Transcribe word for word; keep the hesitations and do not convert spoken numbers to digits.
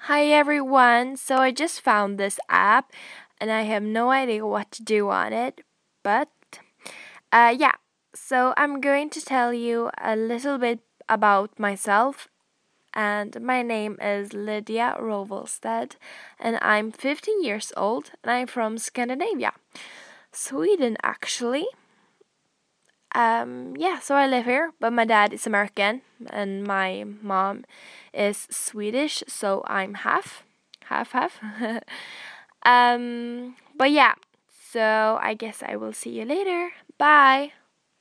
Hi everyone. So I just found this app and I have no idea what to do on it. But uh yeah. So I'm going to tell you a little bit about myself, and my name is Lydia Rovelstedt and I'm fifteen years old and I'm from Scandinavia. Sweden actually. Um yeah, so I live here, but my dad is American and my mom is Swedish, so I'm half half half. um but yeah, so I guess I will see you later. Bye.